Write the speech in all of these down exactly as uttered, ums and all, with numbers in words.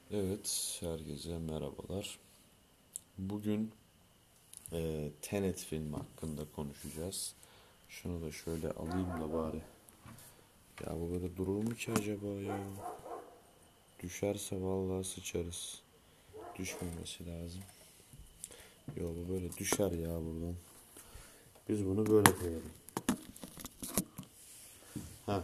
Evet, herkese merhabalar. Bugün e, Tenet filmi hakkında konuşacağız. Şunu da şöyle alayım da bari. Ya bu böyle durur mu ki acaba ya? Düşerse vallahi sıçarız. Düşmemesi lazım. Yo, bu böyle düşer ya buradan. Biz bunu böyle koyalım. Ha,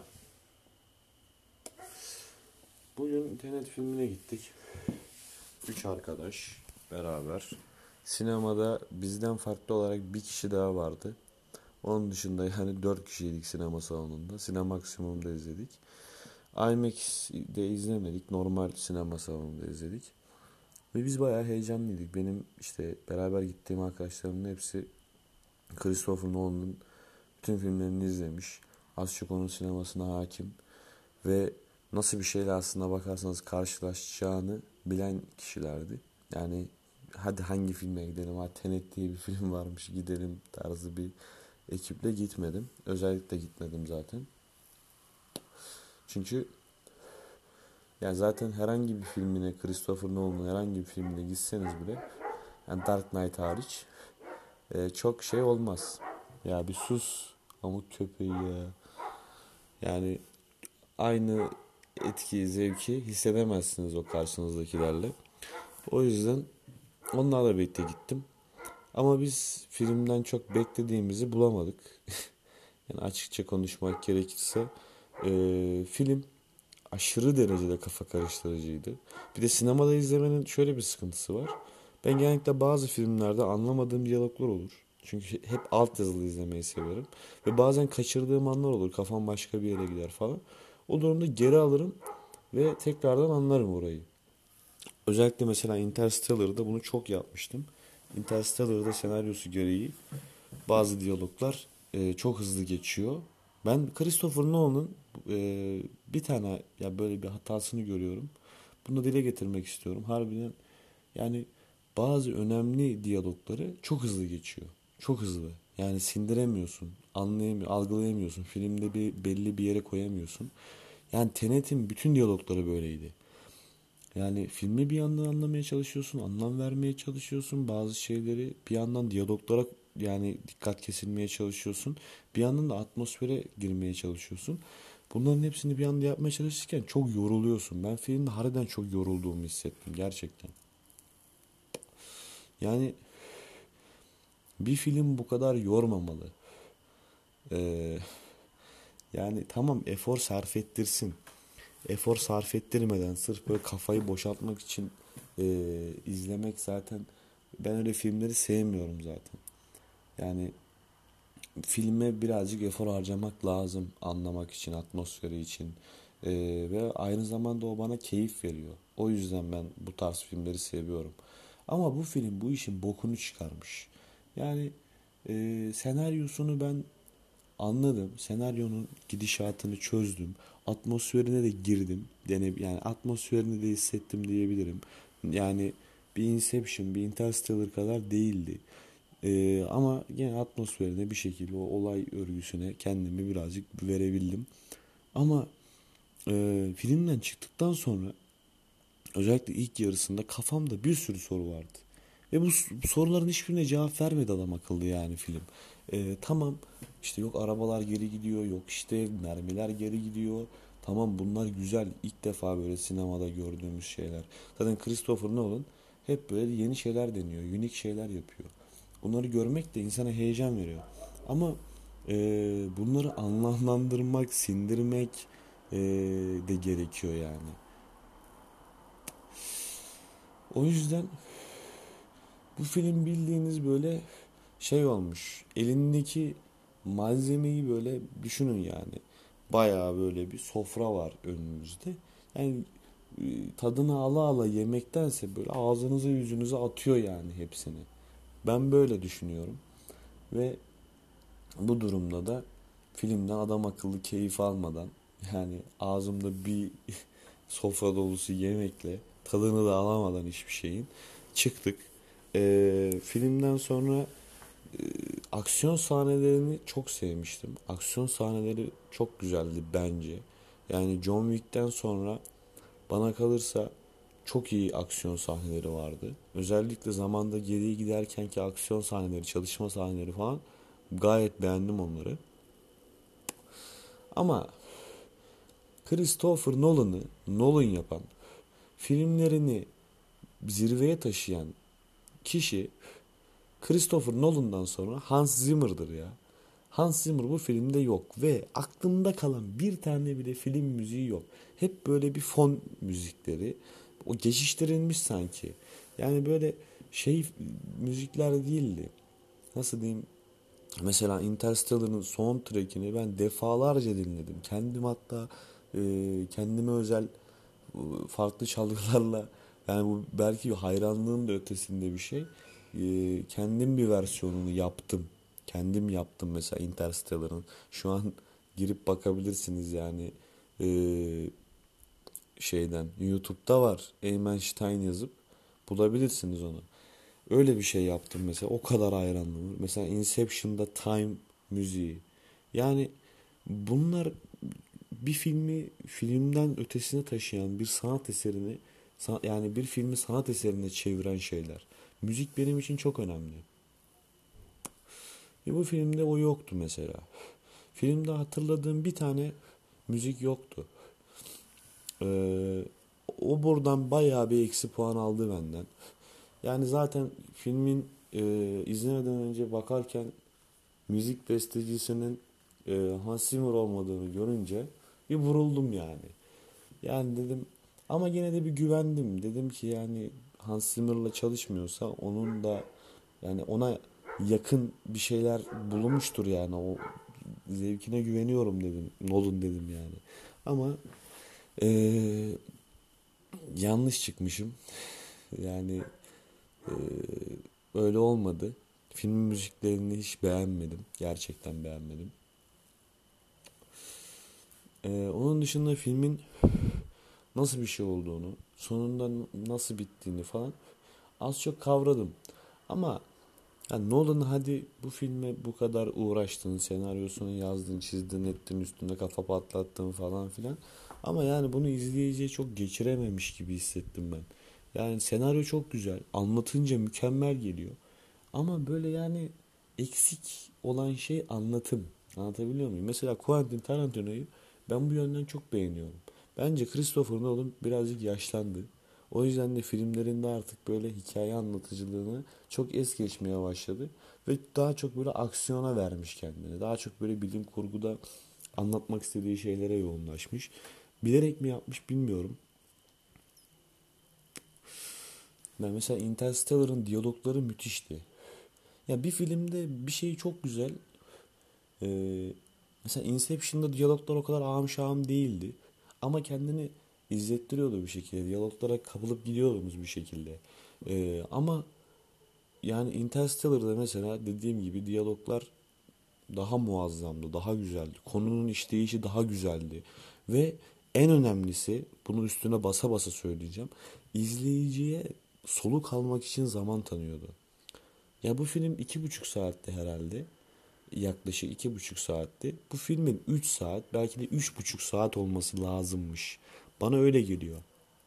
bugün Tenet filmine gittik. Üç arkadaş beraber. Sinemada bizden farklı olarak bir kişi daha vardı. Onun dışında yani dört kişiydik sinema salonunda. Sinemaksimum'da izledik. IMAX'de izlemedik. Normal sinema salonunda izledik. Ve biz bayağı heyecanlıydık. Benim işte beraber gittiğim arkadaşlarımın hepsi Christopher Nolan'ın bütün filmlerini izlemiş. Az çok onun sinemasına hakim. Ve nasıl bir şeyle aslında bakarsanız karşılaşacağını bilen kişilerdi. Yani hadi hangi filme gidelim? Ha, Tenet diye bir film varmış, gidelim tarzı bir ekiple gitmedim. Özellikle gitmedim zaten. Çünkü yani zaten herhangi bir filmine, Christopher Nolan'ın herhangi bir filmine gitseniz bile, yani Dark Knight hariç, e, çok şey olmaz. Ya bir sus Amut köpeği ya. Yani aynı etkiyi, zevki hissedemezsiniz o karşınızdakilerle. O yüzden onlarla birlikte gittim. Ama biz filmden çok beklediğimizi bulamadık. Yani açıkça konuşmak gerekirse e, film aşırı derecede kafa karıştırıcıydı. Bir de sinemada izlemenin şöyle bir sıkıntısı var. Ben genellikle bazı filmlerde anlamadığım diyaloglar olur. Çünkü hep alt yazılı izlemeyi severim. Ve bazen kaçırdığım anlar olur. Kafam başka bir yere gider falan. O durumda geri alırım ve tekrardan anlarım orayı. Özellikle mesela Interstellar'da bunu çok yapmıştım. Interstellar'da senaryosu gereği bazı diyaloglar e, çok hızlı geçiyor. Ben Christopher Nolan'ın e, bir tane ya böyle bir hatasını görüyorum. Bunu dile getirmek istiyorum. Harbiden yani bazı önemli diyalogları çok hızlı geçiyor. Çok hızlı. Yani sindiremiyorsun, anlayamıyorsun, algılayamıyorsun. Filmde bir belli bir yere koyamıyorsun. Yani Tenet'in bütün diyalogları böyleydi. Yani filmi bir yandan anlamaya çalışıyorsun, anlam vermeye çalışıyorsun bazı şeyleri. Bir yandan diyaloglara yani dikkat kesilmeye çalışıyorsun. Bir yandan da atmosfere girmeye çalışıyorsun. Bunların hepsini bir anda yapmaya çalışırken çok yoruluyorsun. Ben filmde harbiden çok yorulduğumu hissettim gerçekten. Yani bir film bu kadar yormamalı. Ee, Yani tamam, efor sarf ettirsin. Efor sarf ettirmeden sırf böyle kafayı boşaltmak için e, izlemek zaten, ben öyle filmleri sevmiyorum zaten. Yani filme birazcık efor harcamak lazım anlamak için, atmosferi için. E, ve aynı zamanda o bana keyif veriyor. O yüzden ben bu tarz filmleri seviyorum. Ama bu film bu işin bokunu çıkarmış. Yani e, senaryosunu ben anladım. Senaryonun gidişatını çözdüm. Atmosferine de girdim. Yani, yani atmosferini de hissettim diyebilirim. Yani bir Inception, bir Interstellar kadar değildi. Ee, ama yine atmosferine bir şekilde o olay örgüsüne kendimi birazcık verebildim. Ama e, filmden çıktıktan sonra özellikle ilk yarısında kafamda bir sürü soru vardı. Ve bu soruların hiçbirine cevap vermedi adam akıllı yani film. Ee, tamam işte, yok arabalar geri gidiyor, yok işte mermiler geri gidiyor. Tamam, bunlar güzel, ilk defa böyle sinemada gördüğümüz şeyler. Zaten Christopher Nolan hep böyle yeni şeyler deniyor, unik şeyler yapıyor. Bunları görmek de insana heyecan veriyor. Ama e, bunları anlamlandırmak, sindirmek e, de gerekiyor yani. O yüzden bu film bildiğiniz böyle şey olmuş. Elindeki malzemeyi böyle düşünün yani. Bayağı böyle bir sofra var önünüzde. Yani e, tadını ala ala yemektense böyle ağzınıza yüzünüze atıyor yani hepsini. Ben böyle düşünüyorum. Ve bu durumda da filmden adam akıllı keyif almadan, yani ağzımda bir sofra dolusu yemekle tadını da alamadan hiçbir şeyin çıktık. Ee, filmden sonra e, aksiyon sahnelerini çok sevmiştim. Aksiyon sahneleri çok güzeldi bence. Yani John Wick'ten sonra bana kalırsa çok iyi aksiyon sahneleri vardı. Özellikle zamanda geriye giderkenki aksiyon sahneleri, çalışma sahneleri falan gayet beğendim onları. Ama Christopher Nolan'ı Nolan yapan, filmlerini zirveye taşıyan kişi Christopher Nolan'dan sonra Hans Zimmer'dır ya. Hans Zimmer bu filmde yok ve aklımda kalan bir tane bile film müziği yok. Hep böyle bir fon müzikleri. O geçiştirilmiş sanki. Yani böyle şey müzikler değildi. Nasıl diyeyim? Mesela Interstellar'ın soundtrack'ini ben defalarca dinledim. Kendim hatta e, kendime özel e, farklı çalgılarla, yani bu belki hayranlığın da ötesinde bir şey. E, kendim bir versiyonunu yaptım. Kendim yaptım mesela Interstellar'ın. Şu an girip bakabilirsiniz yani, e, şeyden YouTube'da var. Eymenstein yazıp bulabilirsiniz onu. Öyle bir şey yaptım mesela. O kadar hayranlığım var. Mesela Inception'da Time müziği. Yani bunlar bir filmi filmden ötesine taşıyan bir sanat eserini, yani bir filmi sanat eserine çeviren şeyler. Müzik benim için çok önemli. Ve bu filmde o yoktu mesela. Filmde hatırladığım bir tane müzik yoktu. Ee, O buradan bayağı bir eksi puan aldı benden. Yani zaten filmin e, izlemeden önce bakarken müzik bestecisinin e, Hans Zimmer olmadığını görünce bir vuruldum yani. Yani dedim, ama yine de bir güvendim. Dedim ki yani Hans Zimmer'la çalışmıyorsa onun da, yani ona yakın bir şeyler bulmuştur yani. O zevkine güveniyorum dedim. Nolan dedim yani. Ama e, yanlış çıkmışım. Yani e, öyle olmadı. Film müziklerini hiç beğenmedim. Gerçekten beğenmedim. Ee, onun dışında filmin nasıl bir şey olduğunu, sonunda nasıl bittiğini falan az çok kavradım. Ama yani Nolan, hadi bu filme bu kadar uğraştın, senaryosunu yazdın, çizdin, ettin, üstünde kafa patlattın falan filan. Ama yani bunu izleyiciye çok geçirememiş gibi hissettim ben. Yani senaryo çok güzel, anlatınca mükemmel geliyor. Ama böyle yani eksik olan şey anlatım. Anlatabiliyor muyum? Mesela Quentin Tarantino'yu ben bu yönden çok beğeniyorum. Bence Christopher Nolan birazcık yaşlandı. O yüzden de filmlerinde artık böyle hikaye anlatıcılığını çok es geçmeye başladı. Ve daha çok böyle aksiyona vermiş kendini. Daha çok böyle bilim kurguda anlatmak istediği şeylere yoğunlaşmış. Bilerek mi yapmış bilmiyorum. Ben mesela Interstellar'ın diyalogları müthişti. Ya bir filmde bir şey çok güzel. Ee, Mesela Inception'da diyaloglar o kadar ağım şahım değildi. Ama kendini izlettiriyordu bir şekilde. Diyaloglara kapılıp gidiyordunuz bir şekilde. Ee, ama yani Interstellar'da mesela dediğim gibi diyaloglar daha muazzamdı, daha güzeldi. Konunun işleyişi daha güzeldi. Ve en önemlisi, bunu üstüne basa basa söyleyeceğim, İzleyiciye soluk almak için zaman tanıyordu. Ya bu film iki buçuk saatte herhalde. Yaklaşık iki buçuk saatti. Bu filmin üç saat, belki de üç buçuk saat olması lazımmış. Bana öyle geliyor.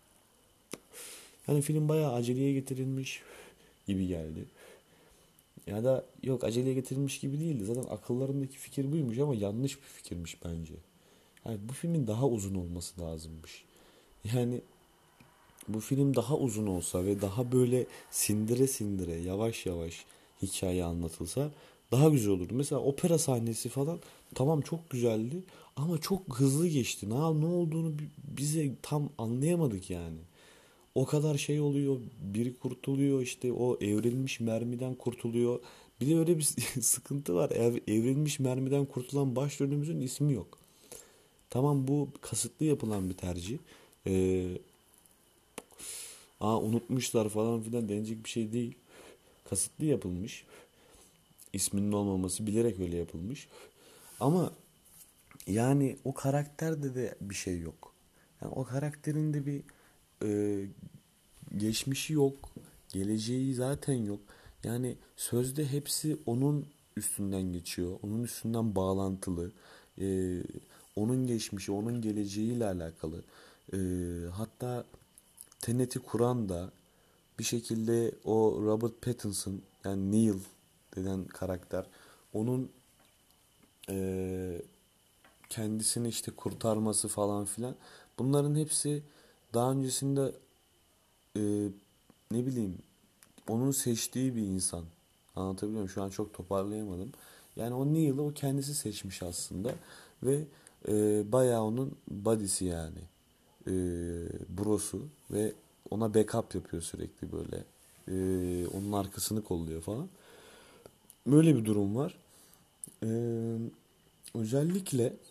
Yani film bayağı aceleye getirilmiş gibi geldi. Ya da yok, aceleye getirilmiş gibi değildi. Zaten akıllarındaki fikir buymuş ama yanlış bir fikirmiş bence. Yani bu filmin daha uzun olması lazımmış. Yani bu film daha uzun olsa ve daha böyle sindire sindire yavaş yavaş hikaye anlatılsa daha güzel olurdu. Mesela opera sahnesi falan tamam çok güzeldi ama çok hızlı geçti. Ne, ne olduğunu bize tam anlayamadık yani. O kadar şey oluyor, biri kurtuluyor, işte o evrilmiş mermiden kurtuluyor. Bir de öyle bir sıkıntı var. Ev, evrilmiş mermiden kurtulan başrolümüzün ismi yok. Tamam, bu kasıtlı yapılan bir tercih. Ee, Aa, unutmuşlar falan filan denecek bir şey değil. Kasıtlı yapılmış. İsminin olmaması bilerek öyle yapılmış. Ama yani o karakterde de bir şey yok. Yani o karakterin de bir e, geçmişi yok. Geleceği zaten yok. Yani sözde hepsi onun üstünden geçiyor. Onun üstünden bağlantılı. E, Onun geçmişi, onun geleceğiyle alakalı. E, hatta Tenet'i kuran da bir şekilde o Robert Pattinson, yani Neil denen karakter, onun eee, kendisini işte kurtarması falan filan, bunların hepsi daha öncesinde eee, ne bileyim, onun seçtiği bir insan. Anlatabiliyor muyum? Şu an çok toparlayamadım. Yani o Neil'ı o kendisi seçmiş aslında ve e, bayağı onun body'si yani. E, brosu ve ona backup yapıyor sürekli böyle. E, onun arkasını kolluyor falan. Böyle bir durum var. E, özellikle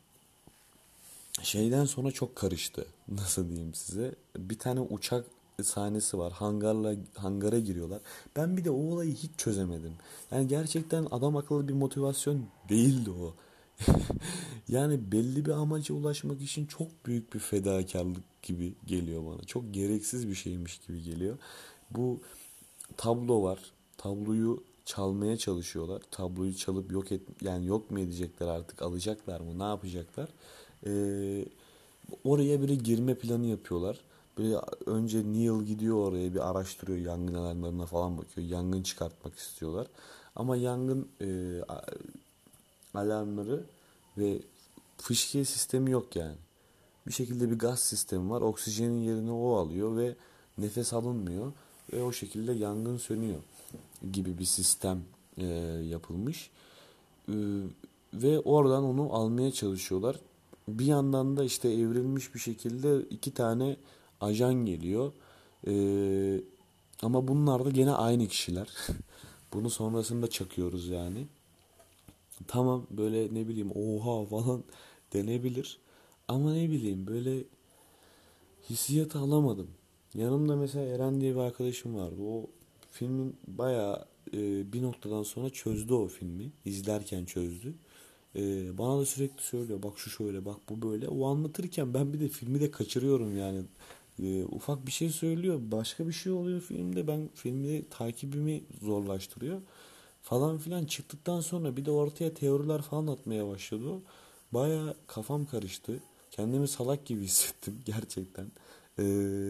şeyden sonra çok karıştı. Nasıl diyeyim size? Bir tane uçak sahnesi var. Hangarla hangara giriyorlar. Ben bir de o olayı hiç çözemedim. Yani gerçekten adam akıllı bir motivasyon değildi o. Yani belli bir amaca ulaşmak için çok büyük bir fedakarlık gibi geliyor bana. Çok gereksiz bir şeymiş gibi geliyor. Bu tablo var. Tabloyu çalmaya çalışıyorlar. Tabloyu çalıp yok et, yani yok mu edecekler artık, alacaklar mı, ne yapacaklar? Ee, oraya bir girme planı yapıyorlar. Böyle önce Neil gidiyor oraya, bir araştırıyor, yangın alarmlarına falan bakıyor. Yangın çıkartmak istiyorlar. Ama yangın e, alarmları ve fışkiye sistemi yok yani. Bir şekilde bir gaz sistemi var. Oksijenin yerini o alıyor ve nefes alınmıyor. Ve o şekilde yangın sönüyor gibi bir sistem e, yapılmış. E, ve oradan onu almaya çalışıyorlar. Bir yandan da işte evrilmiş bir şekilde iki tane ajan geliyor. E, ama bunlar da gene aynı kişiler. Bunu sonrasında çakıyoruz yani. Tamam, böyle ne bileyim oha falan denebilir. Ama ne bileyim, böyle hissiyatı alamadım. Yanımda mesela Eren diye bir arkadaşım vardı. O filmin bayağı e, bir noktadan sonra çözdü o filmi. İzlerken çözdü. E, bana da sürekli söylüyor. Bak şu şöyle, bak bu böyle. O anlatırken ben bir de filmi de kaçırıyorum yani. E, ufak bir şey söylüyor. Başka bir şey oluyor filmde. Ben filmde takibimi zorlaştırıyor. Falan filan çıktıktan sonra bir de ortaya teoriler falan atmaya başladı o. Baya kafam karıştı. Kendimi salak gibi hissettim gerçekten. Ee,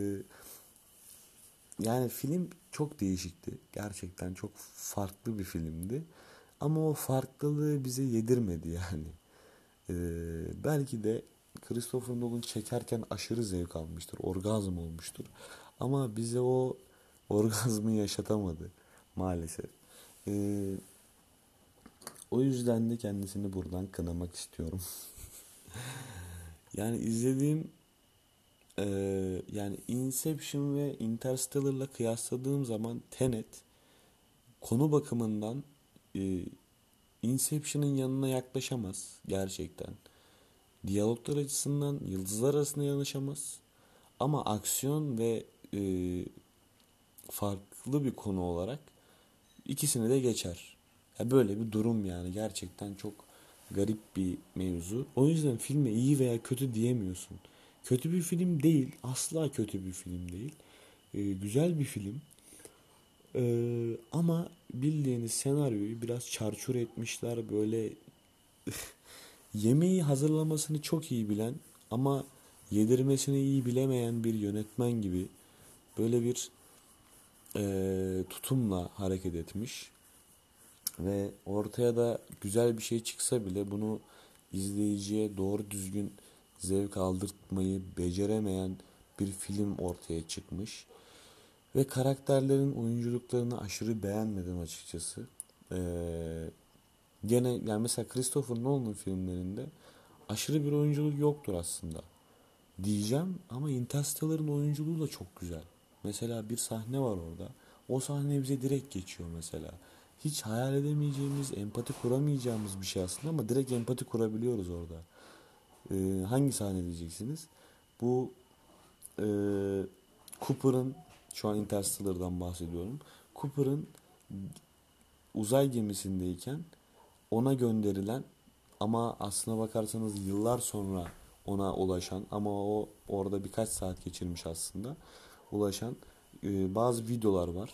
yani film çok değişikti. Gerçekten çok farklı bir filmdi. Ama o farklılığı bize yedirmedi yani. Ee, belki de Christopher Nolan çekerken aşırı zevk almıştır. Orgazm olmuştur. Ama bize o orgazmı yaşatamadı maalesef. Ee, o yüzden de kendisini buradan kınamak istiyorum. Yani izlediğim eee, yani Inception ve Interstellar'la kıyasladığım zaman Tenet konu bakımından eee, Inception'ın yanına yaklaşamaz gerçekten. Diyaloglar açısından yıldızlar arasında yanlışamaz. Ama aksiyon ve eee, farklı bir konu olarak ikisini de geçer. Ya böyle bir durum yani, gerçekten çok garip bir mevzu. O yüzden filme iyi veya kötü diyemiyorsun. Kötü bir film değil, asla kötü bir film değil. Ee, güzel bir film. Ee, ama bildiğiniz senaryoyu biraz çarçur etmişler. Böyle yemeği hazırlamasını çok iyi bilen ama yedirmesini iyi bilemeyen bir yönetmen gibi böyle bir e, tutumla hareket etmiş. Ve ortaya da güzel bir şey çıksa bile bunu izleyiciye doğru düzgün zevk aldırtmayı beceremeyen bir film ortaya çıkmış. Ve karakterlerin oyunculuklarını aşırı beğenmedim açıkçası. Ee, gene yani mesela Christopher Nolan filmlerinde aşırı bir oyunculuk yoktur aslında diyeceğim, ama Interstellar'ın oyunculuğu da çok güzel. Mesela bir sahne var orada. O sahne bize direkt geçiyor mesela. Hiç hayal edemeyeceğimiz, empati kuramayacağımız bir şey aslında ama direkt empati kurabiliyoruz orada. Ee, hangi sahne diyeceksiniz? Bu e, Cooper'ın, şu an Interstellar'dan bahsediyorum. Cooper'ın uzay gemisindeyken ona gönderilen ama aslına bakarsanız yıllar sonra ona ulaşan, ama o orada birkaç saat geçirmiş aslında, ulaşan e, bazı videolar var.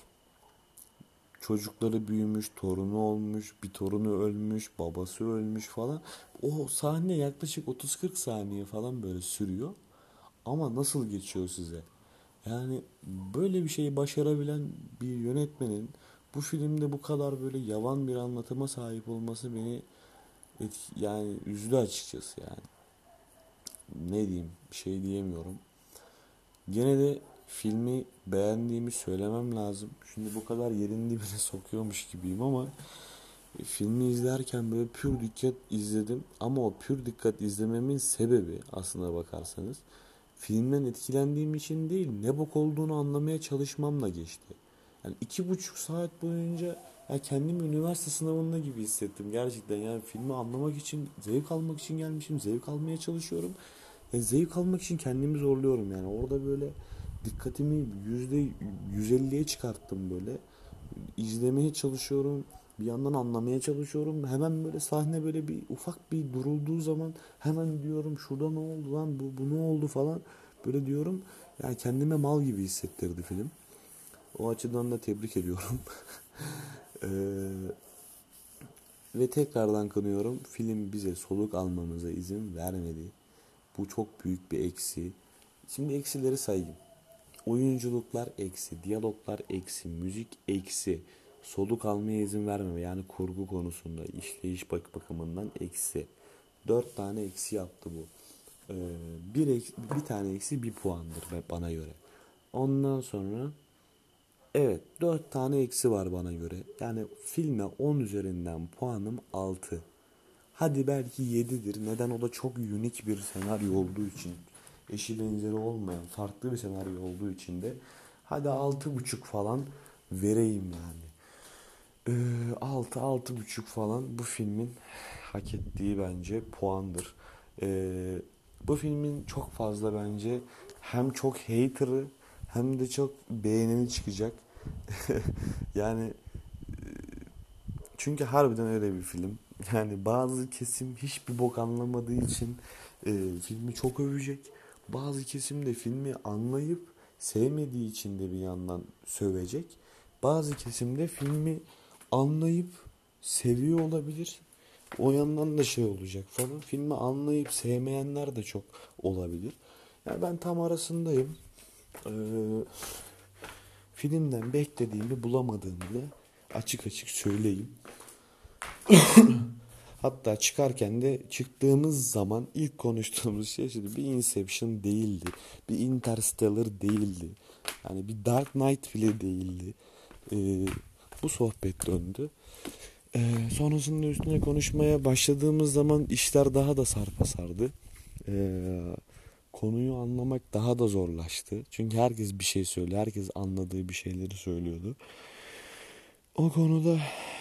Çocukları büyümüş, torunu olmuş, bir torunu ölmüş, babası ölmüş falan. O sahne yaklaşık otuz kırk saniye falan böyle sürüyor. Ama nasıl geçiyor size? Yani böyle bir şeyi başarabilen bir yönetmenin bu filmde bu kadar böyle yavan bir anlatıma sahip olması beni etki, yani üzdü açıkçası yani. Ne diyeyim, bir şey diyemiyorum. Gene de filmi beğendiğimi söylemem lazım. Şimdi bu kadar yerin dibine sokuyormuş gibiyim ama e, filmi izlerken böyle pür dikkat izledim. Ama o pür dikkat izlememin sebebi aslına bakarsanız filmden etkilendiğim için değil, ne bok olduğunu anlamaya çalışmamla geçti. Yani iki buçuk saat boyunca ya kendimi üniversite sınavında gibi hissettim gerçekten. Yani filmi anlamak için, zevk almak için gelmişim, zevk almaya çalışıyorum. Ya zevk almak için kendimi zorluyorum yani. Orada böyle dikkatimi yüzde yüz elliye çıkarttım böyle. İzlemeye çalışıyorum. Bir yandan anlamaya çalışıyorum. Hemen böyle sahne böyle bir ufak bir durulduğu zaman hemen diyorum şurada ne oldu lan, bu, bu ne oldu falan. Böyle diyorum. Yani kendime mal gibi hissettirdi film. O açıdan da tebrik ediyorum. Ee, ve tekrardan kınıyorum. Film bize soluk almamıza izin vermedi. Bu çok büyük bir eksi. Şimdi eksileri sayayım. Oyunculuklar eksi, diyaloglar eksi, müzik eksi, soluk almaya izin vermeme yani kurgu konusunda işleyiş bak bakımından eksi. Dört tane eksi yaptı bu. Ee, bir, eksi, bir tane eksi bir puandır bana göre. Ondan sonra evet, dört tane eksi var bana göre. Yani filme on üzerinden puanım altı. Hadi belki yedidir. Neden? O da çok unik bir senaryo olduğu için. Eşi benzeri olmayan farklı bir senaryo olduğu için de hadi altı buçuk falan vereyim yani. Ee, altı altı buçuk falan bu filmin hak ettiği bence puandır. Ee, bu filmin çok fazla bence hem çok hater'ı hem de çok beğeneni çıkacak. Yani çünkü harbiden öyle bir film. Yani bazı kesim hiçbir bok anlamadığı için e, filmi çok övecek. Bazı kesim de filmi anlayıp sevmediği için de bir yandan sövecek. Bazı kesim de filmi anlayıp seviyor olabilir. O yandan da şey olacak falan. Filmi anlayıp sevmeyenler de çok olabilir. Yani ben tam arasındayım. Ee, filmden beklediğimi bulamadığımı da açık açık söyleyeyim. Hatta çıkarken de çıktığımız zaman ilk konuştuğumuz şey şimdi bir Inception değildi. Bir Interstellar değildi. Yani bir Dark Knight bile değildi. Ee, bu sohbet döndü. Ee, sonrasında üstüne konuşmaya başladığımız zaman işler daha da sarpa sardı. Ee, konuyu anlamak daha da zorlaştı. Çünkü herkes bir şey söylüyor. Herkes anladığı bir şeyleri söylüyordu. O konuda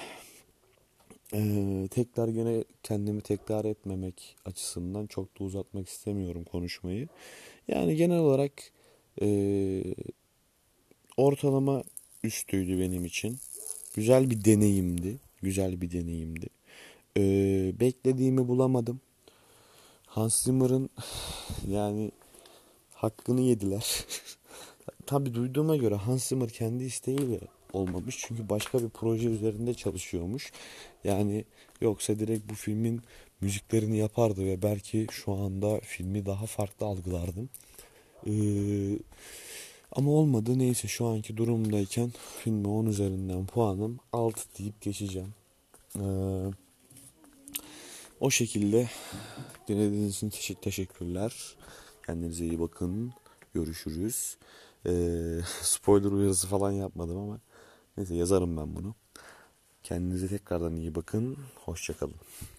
Ee, tekrar gene kendimi tekrar etmemek açısından çok da uzatmak istemiyorum konuşmayı. Yani genel olarak ee, ortalama üstüydü benim için. Güzel bir deneyimdi. Güzel bir deneyimdi. Ee, beklediğimi bulamadım. Hans Zimmer'ın yani hakkını yediler. Tabii duyduğuma göre Hans Zimmer kendi isteğiyle olmamış. Çünkü başka bir proje üzerinde çalışıyormuş. Yani yoksa direkt bu filmin müziklerini yapardı ve belki şu anda filmi daha farklı algılardım. Ee, ama olmadı. Neyse şu anki durumdayken filme on üzerinden puanım altı deyip geçeceğim. Ee, o şekilde dinlediğiniz için teşekkür teşekkürler. Kendinize iyi bakın. Görüşürüz. Ee, spoiler uyarısı falan yapmadım ama neyse yazarım ben bunu. Kendinize tekrardan iyi bakın. Hoşça kalın.